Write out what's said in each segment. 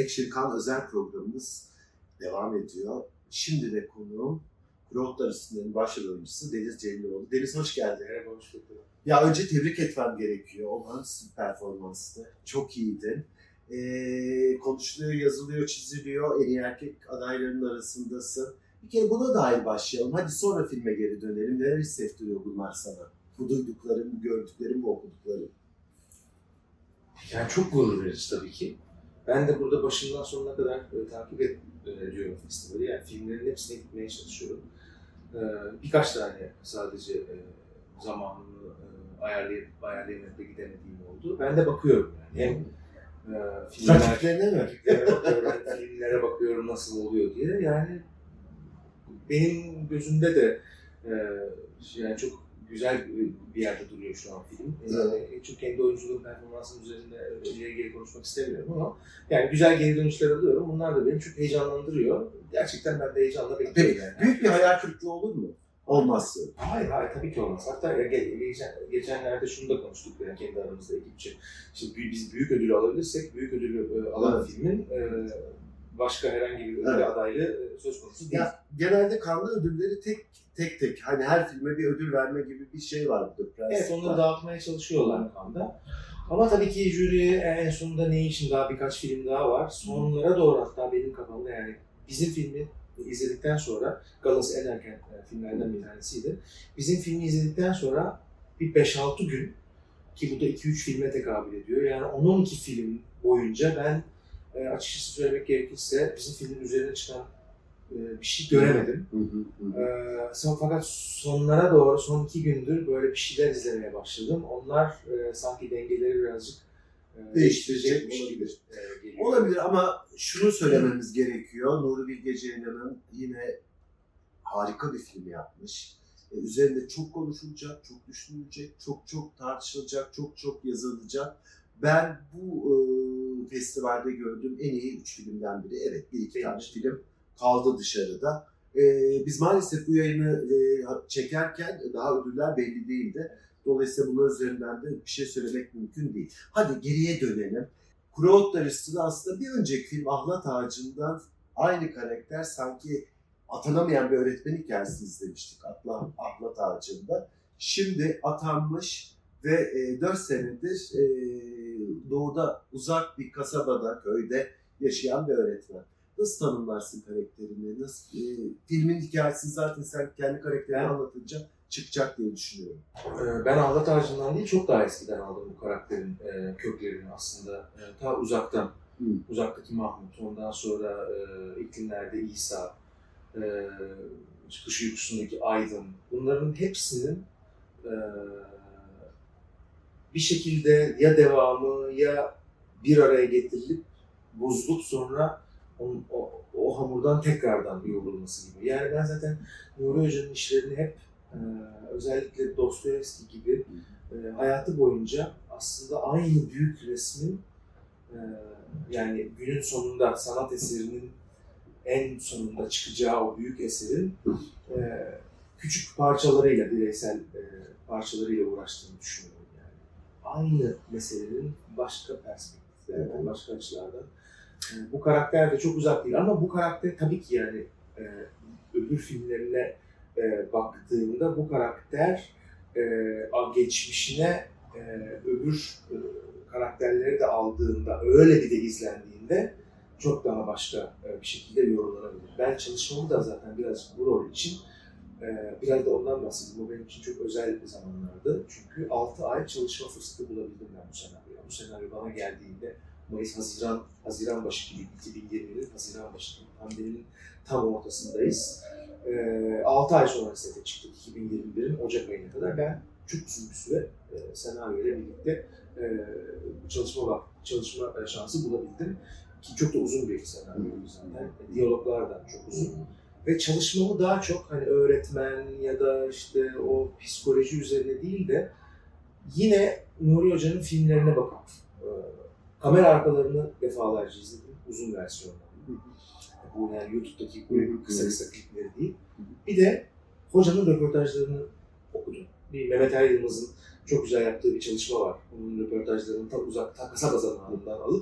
Action Kan özel programımız devam ediyor. Şimdi de konuğum Kurotlar Üstünde'nin başrol oyuncusu Deniz Celiloğlu. Deniz hoş geldin. Merhaba, hoş bulduk. Ya önce tebrik etmem gerekiyor. Olağanüstü bir performanstı. Çok iyiydin. Konuşuluyor, yazılıyor, çiziliyor. En iyi erkek adaylarının arasındasın. Bir kere buna dair başlayalım. Hadi sonra filme geri dönelim. Neler hissettiriyor bunlar sana? Bu duydukların, bu gördüklerin, bu okudukların. Yani çok gurur verici tabii ki. Ben de burada başından sonuna kadar takip ediyorum festivali. Yani filmlerin hepsine gitmeye çalışıyorum. Birkaç tane sadece zamanını ayarlayıp da gidemediğim oldu. Ben de bakıyorum yani. Hem filmlere bakıyorum nasıl oluyor diye. Yani benim gözümde de yani çok güzel bir yerde duruyor şu an film. Çünkü kendi oyunculuğum performansım üzerinde geri konuşmak istemiyorum ama yani güzel geri dönüşler alıyorum. Bunlar da beni çok heyecanlandırıyor. Gerçekten ben de heyecanla bekliyorum yani. Büyük bir hayal kırıklığı olur mu? Olmazsa. Hayır tabii ki olmaz. Hatta geçenlerde şunu da konuştuk yani kendi aramızda ekipçe. İşte biz büyük ödülü alabilirsek büyük ödülü alan filmin başka herhangi bir ödül adaylığı söz konusu değil. Ya, genelde Cannes ödülleri tek hani her filme bir ödül verme gibi bir şey var burada. Evet, onları dağıtmaya çalışıyorlar Cannes'da. Ama tabii ki jüri en sonunda ne için daha birkaç film daha var. Sonlara doğru hatta benim kafamda yani bizim filmi izledikten sonra, galası en erken filmlerden bir tanesiydi. Bizim filmi izledikten sonra bir 5-6 gün ki bu da 2-3 filme tekabül ediyor. Yani 10-12 film boyunca ben açıkçası söylemek gerekirse bizim filmin üzerine çıkan bir şey göremedim. Fakat sonlara doğru, son 2 gündür böyle bir şeyler izlemeye başladım. Onlar sanki dengeleri birazcık değiştirecekmiş gibi geliyor. Olabilir ama şunu söylememiz gerekiyor. Nuri Bilge Ceylan'ın yine harika bir film yapmış. Üzerinde çok konuşulacak, çok düşünülecek, çok tartışılacak, çok yazılacak. Ben bu festivalde gördüğüm en iyi 3 filmden biri. Evet, bir iki tane film kaldı dışarıda. Biz maalesef bu yayını çekerken daha ödüller belli değildi. Dolayısıyla bunun üzerinden de bir şey söylemek mümkün değil. Hadi geriye dönelim. Kurotlar Üstünde aslında bir önceki film Ahlat Ağacı'ndan aynı karakter sanki atanamayan bir öğretmen hikayesini izlemiştik Ahlat Ağacı'nda. Şimdi atanmış ve 4 senedir doğuda uzak bir kasabada, köyde yaşayan bir öğretmen. Nasıl tanımlarsın karakterini? Filmin hikayesini zaten sen kendi karakterini anlatınca çıkacak diye düşünüyorum. Ben Ahlat Ağacı'ndan değil, çok daha eskiden aldım bu karakterin köklerini aslında. Ta uzaktan, uzaktaki Mahmut, ondan sonra iklimlerde İsa, kış uykusundaki Aydın. Bunların hepsinin bir şekilde ya devamı ya bir araya getirilip bozulup sonra o hamurdan tekrardan yoğrulması gibi. Yani ben zaten Nuri Hoca'nın işlerini hep özellikle Dostoyevski gibi hayatı boyunca aslında aynı büyük resmin yani günün sonunda sanat eserinin en sonunda çıkacağı o büyük eserin küçük parçalarıyla, bireysel parçalarıyla uğraştığını düşünüyorum yani. Aynı meselenin başka perspektiflerden, başka açılardan. Bu karakter de çok uzak değil ama bu karakter tabii ki yani öbür filmlerine baktığımda bu karakter geçmişine öbür karakterleri de aldığında, öyle bir de izlendiğinde çok daha başka bir şekilde yorumlanabilir. Ben çalışmamı da zaten biraz bu rol için biraz da ondan bahsedeyim. O benim için çok özel zamanlardı. Çünkü 6 ay çalışma fırsatı bulabildim ben bu senaryoya. Bu senaryo bana geldiğinde Haziran başı gibi, 2020'nin Haziran başı gibi, pandeminin tam ortasındayız. 6 ay sonra sete çıktık 2021'in Ocak ayına kadar. Ben çok uzun bir süre senaryoyla birlikte çalışma şansı bulabildim. Ki çok da uzun bir senaryoydu zaten. Diyaloglar da çok uzun. Ve çalışmamı daha çok hani öğretmen ya da işte o psikoloji üzerine değil de yine Nuri Hoca'nın filmlerine bakıp kamera arkalarını defalarca izledim, uzun versiyonlarını. Bu yani YouTube'daki kısa klipleri değil. Bir de hocanın röportajlarını okudum. Bir Mehmet Er Yılmaz'ın çok güzel yaptığı bir çalışma var. Onun röportajlarını ta kasaba zamanından alıp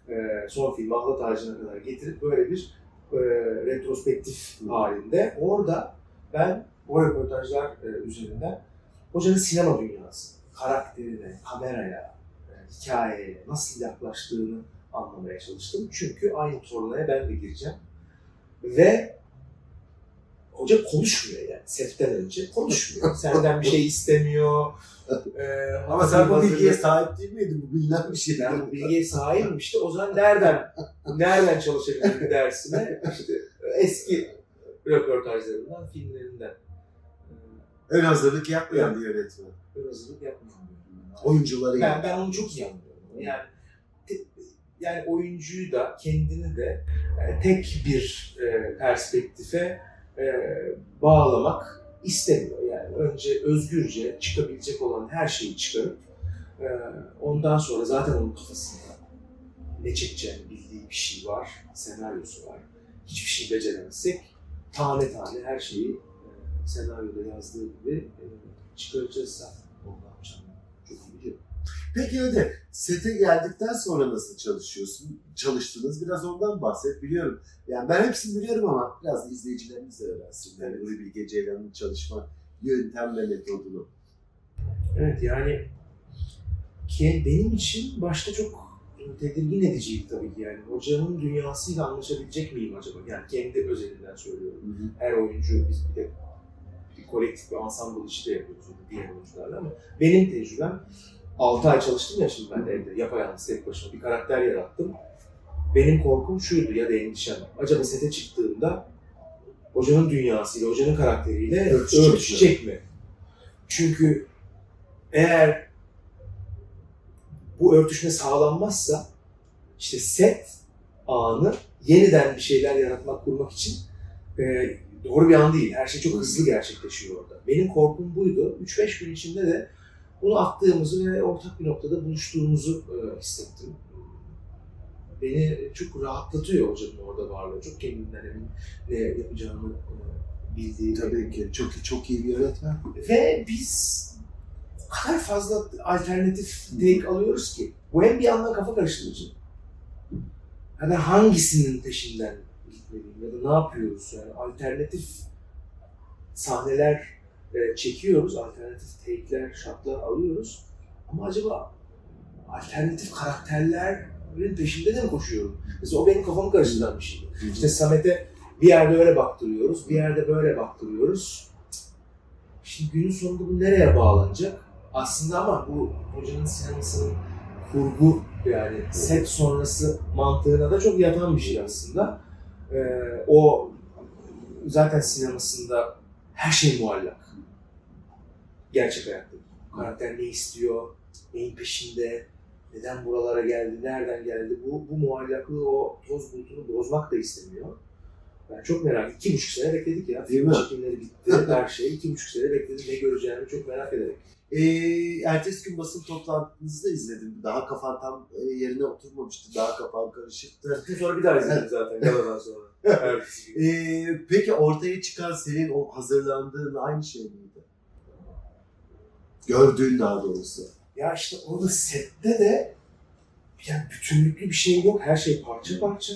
son filmi Allah Tacı'na kadar getirip böyle bir retrospektif halinde. Orada ben o röportajlar üzerinden hocanın sinema dünyası, karakterine, kameraya, hikayeye nasıl yaklaştığını anlamaya çalıştım. Çünkü aynı tornaya ben de gireceğim. Ve hoca konuşmuyor yani setten önce konuşmuyor. Senden bir şey istemiyor. Ama sen bu bilgiye sahip değil miydin? Bu bilinen bir şey. Ben bu bilgiye sahibim işte. O zaman nereden çalışabilirim dersine işte eski röportajlarından, filmlerinden. Ön hazırlık yapmayan bir yönetmen. Ön hazırlık yapmıyorum. Oyuncuları ben onu çok iyi anlıyorum. Yani oyuncuyu da kendini de tek bir perspektife bağlamak istemiyor. Yani önce özgürce çıkabilecek olan her şeyi çıkarıp ondan sonra zaten onun kafasında ne çekeceğini bildiği bir şey var, senaryosu var. Hiçbir şey beceremezsek tane tane her şeyi senaryoda yazdığı gibi çıkaracağız zaten. Ondan çok iyi biliyorum. Peki hadi sete geldikten sonra nasıl çalıştınız? Biraz ondan bahset. Biliyorum. Yani ben hepsini biliyorum ama biraz da izleyicilerimiz de öğrensin. Yani Nuri Bilge Ceylan'ın çalışma yöntem ve metodunu. Evet yani benim için başta çok tedirgin ediciydi tabii ki yani. Hocanın dünyasıyla anlaşabilecek miyim acaba? Yani kendi özelinden söylüyorum. Hı hı. Her oyuncu biz bir de bir kolektif bir ensemble işi de yapıyoruz diğer oyuncularla ama benim tecrübem 6 ay çalıştım ya şimdi ben de evde yapayalnız tek başıma bir karakter yarattım. Benim korkum şuydu ya da endişem. Acaba sete çıktığımda hocanın dünyasıyla, hocanın karakteriyle örtüşecek mi? Çünkü eğer bu örtüşme sağlanmazsa işte set anı yeniden bir şeyler yaratmak, kurmak için doğru bir an değil. Her şey çok hızlı gerçekleşiyor orada. Benim korkum buydu. 3-5 gün içinde de bunu attığımızı ve ortak bir noktada buluştuğumuzu hissettim. Beni çok rahatlatıyor hocanın orada varlığı. Çok kendinden emin ne yapacağını bildiği. Tabii ki. Çok iyi bir yönetmen. Ve biz o kadar fazla alternatif take alıyoruz ki. Bu hem bir yandan kafa karıştırıcı. Yani hangisinin peşinden gitmeliyim ya da ne yapıyoruz? Yani alternatif sahneler çekiyoruz, alternatif take'ler, shot'lar alıyoruz. Ama acaba alternatif karakterlerin peşinde de mi koşuyorum? Mesela o benim kafamı karıştıran bir şeydi. İşte Samet'e bir yerde öyle baktırıyoruz, bir yerde böyle baktırıyoruz. Şimdi günün sonunda bu nereye bağlanacak? Aslında ama bu hocanın sinemasının kurgu yani set sonrası mantığına da çok yatan bir şey aslında. O zaten sinemasında her şey muallak. Gerçek hayatta. Karakter ne istiyor, neyin peşinde, neden buralara geldi, nereden geldi, bu muallaklığı, o toz bulutunu bozmak da istemiyor. Ben çok merak, 2,5 sene bekledik ya. Film çekimleri bitti, her şey. 2,5 sene bekledim, ne göreceğimi çok merak ederek. Ertesi gün basın toplantınızı da izledim. Daha kafan tam yerine oturmamıştı, daha kafan karışıktı. Sonra bir daha izledim zaten, galadan sonra. Peki ortaya çıkan senin o hazırlandığın aynı şey miydi? Gördüğün daha doğrusu. Ya işte orada sette de yani bütünlüklü bir şey yok. Her şey parça parça.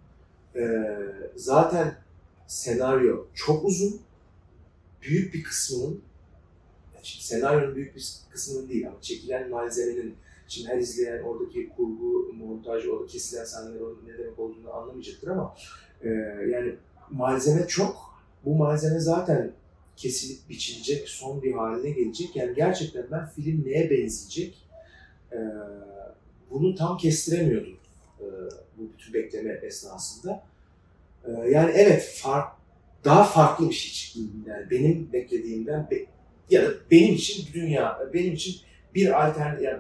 Zaten senaryo çok uzun. Büyük bir kısmının, şimdi senaryonun büyük bir kısmının değil ama çekilen malzemenin, şimdi her izleyen oradaki kurgu, montaj, orada kesilen sahneler onun ne demek olduğunu anlamayacaktır ama yani malzeme çok. Bu malzeme zaten kesilip biçilecek, son bir haline gelecek. Yani gerçekten ben film neye benzeyecek bunu tam kestiremiyordum bu bütün bekleme esnasında. Yani evet daha farklı bir şey çıktı. Yani benim beklediğimden ya da benim için dünya, benim için bir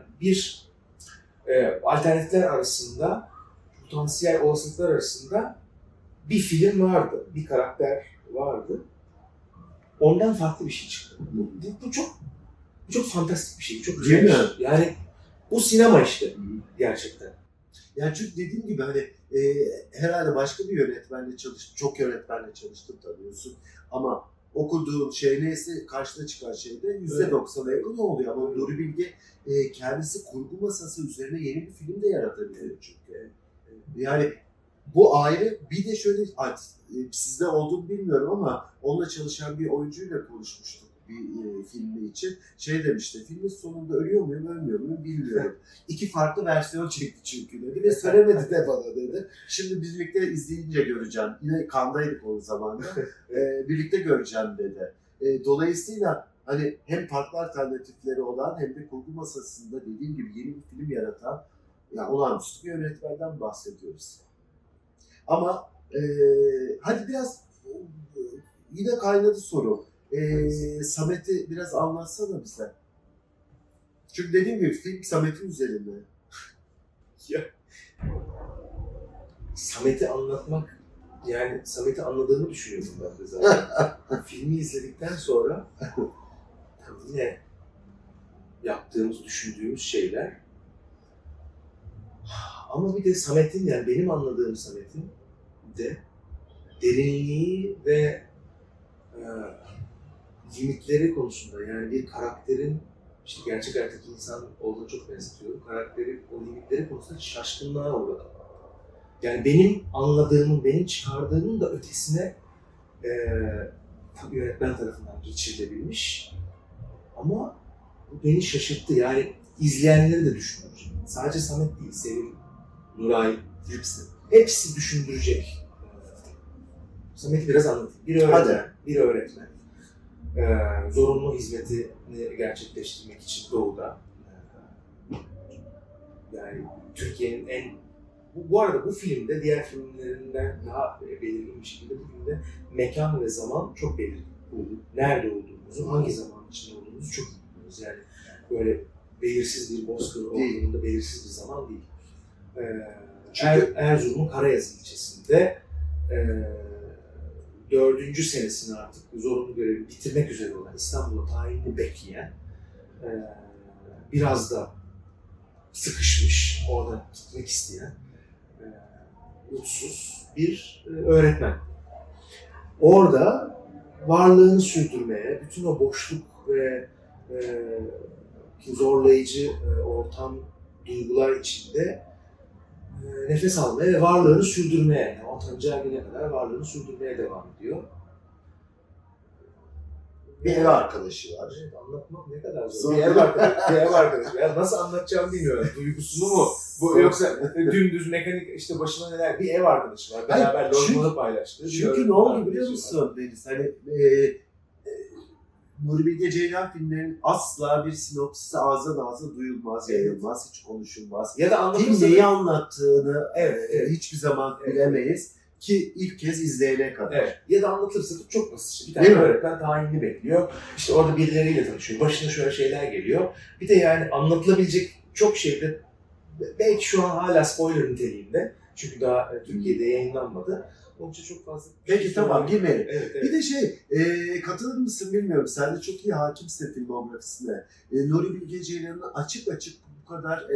alternatifler arasında, potansiyel olasılıklar arasında bir film vardı, bir karakter vardı. Ondan farklı bir şey çıktı. Bu çok fantastik bir şey, çok güzel bir şey. Yani bu sinema işte gerçekten. Yani çünkü dediğim gibi hani herhalde başka bir yönetmenle çalıştım, çok yönetmenle çalıştım tanıyorsun. Ama okuduğun şey neyse karşına çıkan şey de %90'a yakın oluyor. Ama Nuri Bilge kendisi kurgu masası üzerine yeni bir film de yaratabiliyor çünkü. Yani bu ayrı. Bir de şöyle artık sizde olduğunu bilmiyorum ama onunla çalışan bir oyuncuyla konuşmuştuk bir filmi için. Şey demişti, filmin sonunda ölüyor muyum, ölmüyor muyum bilmiyorum. 2 farklı versiyon çekti çünkü dedi ve söylemedi de bana dedi. Şimdi birlikte izleyince göreceğim. Yine kandaydık o zaman da. Birlikte göreceğim dedi. Dolayısıyla hani hem farklı alternatifleri olan hem de kurgu masasında dediğim gibi yeni bir film yaratan yani olağanüstü bir yönetmenden bahsediyoruz. Ama hadi biraz yine kaynadı soru. Samet'i biraz anlatsana bize. Çünkü dediğim gibi film Samet'in üzerinde. Ya. Samet'i anlatmak, yani Samet'i anladığımı düşünüyorum ben de zaten. Filmi izledikten sonra yine yaptığımız, düşündüğümüz şeyler. Ama bir de Samet'in, yani benim anladığım Samet'in de derinliği ve limitleri konusunda, yani bir karakterin, işte gerçek hayattaki insan olduğunu çok benzetiyorum. Karakterin o limitleri konusunda şaşkınlığa uğradım. Yani benim anladığımın, benim çıkardığımın da ötesine tabii yönetmen tarafından geçirilebilmiş. Ama bu beni şaşırttı. Yani izleyenleri de düşündürecek. Sadece Samet değil, Sevim, Nuray, hepsi düşündürecek. Samet'i biraz anlatayım. Bir öğretmen. Zorunlu hizmetini gerçekleştirmek için doğuda. Yani Türkiye'nin bu arada bu filmde diğer filmlerinden daha belirgin bir şekilde bu filmde mekan ve zaman çok belirgin. Nerede olduğumuzu, hangi zaman içinde olduğumuzu çok iyi biliyoruz. Yani böyle belirsiz bir bozkır ortamında belirsiz bir zaman değil. Erzurum'un Karayazı ilçesinde 4. senesini artık zorunlu görevi bitirmek üzere olan, İstanbul'a tayinini bekleyen, biraz da sıkışmış, oradan gitmek isteyen, mutsuz bir öğretmen. Orada varlığını sürdürmeye, bütün o boşluk ve zorlayıcı ortam, duygular içinde nefes almaya ve varlığını sürdürmeye, yani atanacağı güne kadar varlığını sürdürmeye devam ediyor. Bir ev arkadaşı var. Evet, anlatmak ne kadar zor. Bir ev arkadaşı. Ya nasıl anlatacağımı bilmiyorum. Duygusunu mu? Bu yoksa dümdüz mekanik işte başına neler? Bir ev arkadaşı var. Beraber lojmanı paylaştı. Çünkü ne oldu biliyor musun Deniz? Hani Nuri Bilge Ceylan filmlerinin asla bir sinopsisi ağızdan ağza duyulmaz, yayılmaz, hiç konuşulmaz. Ya da film neyi anlattığını hiçbir zaman bilemeyiz ki ilk kez izleyene kadar. Evet. Ya da anlatırsa çok basit. Bir tane öğretmen tayinini bekliyor. İşte orada birileriyle tanışıyor. Başına şöyle şeyler geliyor. Bir de yani anlatılabilecek çok şeyde belki şu an hala spoiler niteliğinde. Çünkü daha Türkiye'de yayınlanmadı. Onun için çok fazla... Peki tamam, girmeyelim. Evet. Bir de katılır mısın bilmiyorum. Sen de çok iyi hakimsin filmografisine. Nuri Bilge Ceylan'ın açık bu kadar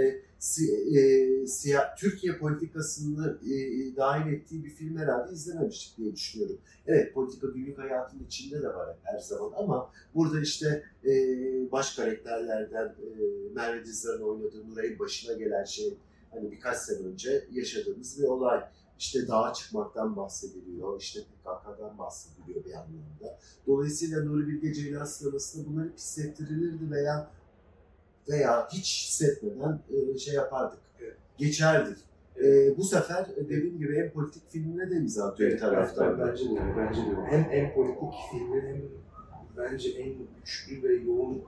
Türkiye politikasını dahil ettiği bir film herhalde izlememiştik diye düşünüyorum. Evet, politika günlük hayatının içinde de var her zaman ama burada işte baş karakterlerden Merve Dizdar'ın oynadığı Nuray'ın başına gelen şey hani birkaç sene önce yaşadığımız bir olay. İşte dağa çıkmaktan bahsediliyor, işte PKK'dan bahsediliyor bir anlamda. Dolayısıyla Nuri Bilge Ceylan sinemasında bunlar hep hissettirilirdi veya hiç hissetmeden şey yapardık, geçerdik. Bu sefer dediğim gibi hem politik filmine de imza atıyor bir taraftan. Bence de öyle. Hem politik filmin hem bence en güçlü ve yoğun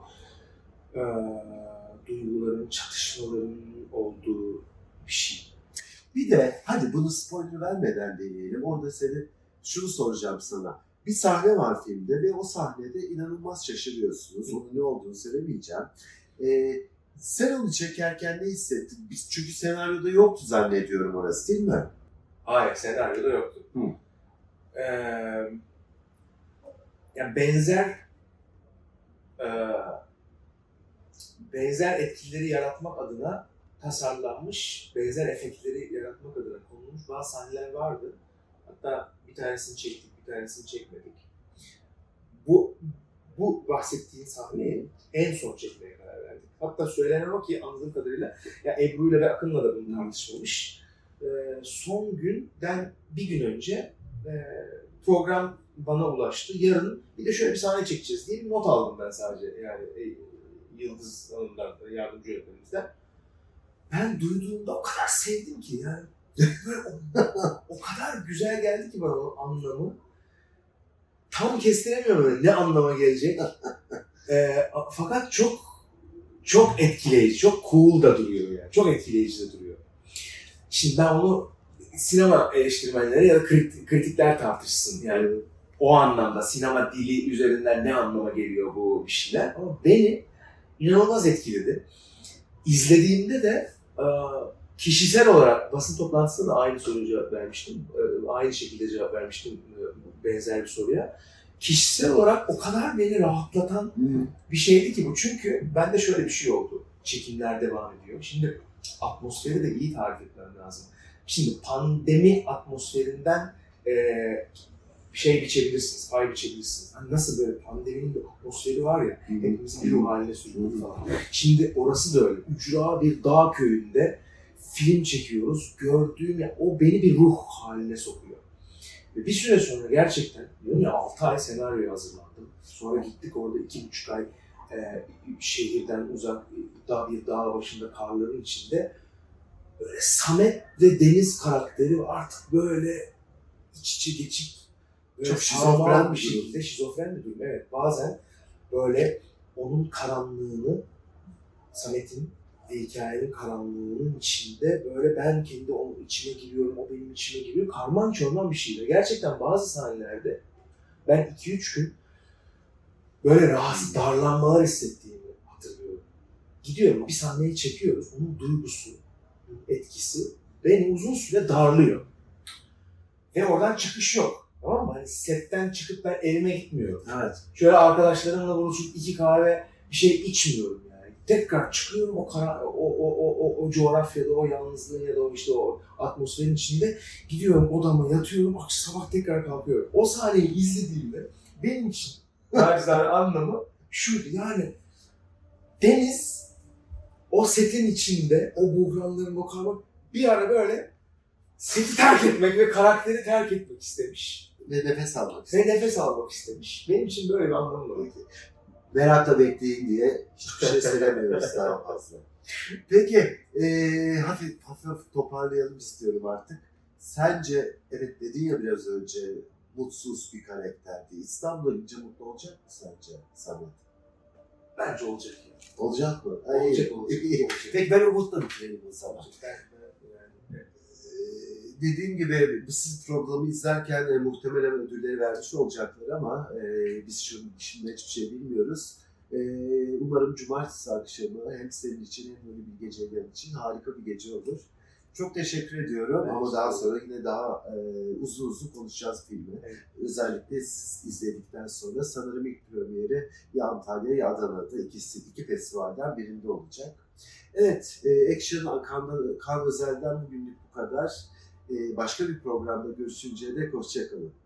duyguların, çatışmaların olduğu bir şey. Bir de hadi bunu spoiler vermeden deneyelim. Orada şunu soracağım sana. Bir sahne var filmde ve o sahnede inanılmaz şaşırıyorsunuz. Onun ne olduğunu söylemeyeceğim. Sen onu çekerken ne hissettin? Çünkü senaryoda yoktu zannediyorum orası, değil mi? Hayır, senaryoda yoktu. Yani benzer etkileri yaratmak adına tasarlanmış, benzer efektleri yaratmak adına konulmuş bazı sahneler vardı. Hatta bir tanesini çektik, bir tanesini çekmedik. Bu bahsettiğin sahneyi en son çekmeye karar verdik. Hatta söylenen o ki anladığım kadarıyla ya Ebru'yla ve Akın'la da bunu tartışmamış. Son günden bir gün önce program bana ulaştı. Yarın bir de şöyle bir sahne çekeceğiz diye bir not aldım ben sadece. Yani Yıldız Hanım'dan, yardımcı yönetmenimizden. Ben duyduğumda o kadar sevdim ki yani. Böyle o kadar güzel geldi ki bana o anlamı. Tam kestiremiyorum öyle ne anlama gelecek. Fakat çok etkileyici, çok cool da duruyor yani. Çok etkileyici de duruyor. Şimdi ben onu sinema eleştirmenleri ya da kritikler tartışsın. Yani o anlamda sinema dili üzerinden ne anlama geliyor bu şeyler. Ama beni inanılmaz etkiledi. İzlediğimde de kişisel olarak basın toplantısında da aynı soruya cevap vermiştim. Aynı şekilde cevap vermiştim benzer bir soruya. Kişisel olarak o kadar beni rahatlatan bir şeydi ki bu. Çünkü bende şöyle bir şey oldu. Çekimler devam ediyor. Şimdi atmosferi de iyi tarif etmem lazım. Şimdi pandemi atmosferinden şey biçebilirsiniz, pay biçebilirsiniz. Hani nasıl böyle pandeminin bir atmosferi var ya, hepimizi bir ruh haline sürüyor falan. Şimdi orası da öyle. Ücra bir dağ köyünde film çekiyoruz. Gördüğüm ya, o beni bir ruh haline sokuyor. Ve bir süre sonra gerçekten, diyorum ya 6 ay senaryoya hazırlandım. Sonra gittik orada 2,5 ay şehirden uzak bir dağ başında karların içinde böyle Samet ve Deniz karakteri artık böyle iç içe geçip çok şizofren bir şekilde şizofren bir durum. Evet, bazen böyle onun karanlığını, Samet'in ve hikayenin karanlığının içinde böyle ben kendi onun içine giriyorum, o benim içime giriyor. Karman çorman bir şeydi. Gerçekten bazı sahnelerde ben 2-3 gün böyle rahatsız, darlanmalar hissettiğimi hatırlıyorum. Gidiyorum, bir sahneyi çekiyoruz. Onun duygusu, etkisi beni uzun süre darlıyor. Ve oradan çıkış yok. Tamam mı? Hani setten çıkıp ben evime gitmiyorum. Evet. Şöyle arkadaşlarımla buluşup 2 kahve bir şey içmiyorum yani. Tekrar çıkıyorum o coğrafyada, o yalnızlığın ya da o işte o atmosferin içinde gidiyorum odama yatıyorum, sabah tekrar kalkıyorum. O sahneyi izlediğimde benim için naçizane anlamı şuydu yani Deniz o setin içinde o buhranların o karma bir ara böyle seti terk etmek ve karakteri terk etmek istemiş. Ve nefes almak istemiş. Benim için böyle bir anlamı var. Merakla bekleyin diye hiçbir şey söylemiyoruz daha fazla. Peki, hafif toparlayalım istiyorum artık. Sence, evet dedin ya biraz önce, mutsuz bir karakterdi. İstanbul'a gidince mutlu olacak mı sence Samet? Bence olacak yani. Olacak mı? Olacak. Peki ben umutla bitireyim o zaman. Dediğim gibi siz programı izlerken muhtemelen ödülleri vermiş olacaklar ama biz şimdi hiçbir şey bilmiyoruz. Umarım cumartesi akşamı hem senin için hem böyle bir geceler için harika bir gece olur. Çok teşekkür ediyorum evet, ama daha sonra yine daha uzun konuşacağız filmi. Evet. Özellikle siz izledikten sonra sanırım ilk premieri ya Antalya ya Adana'da iki festivalden birinde olacak. Evet, Action Kan Özel'den bugünlük bu kadar. Başka bir programda görüşünceye dek hoşça kalın.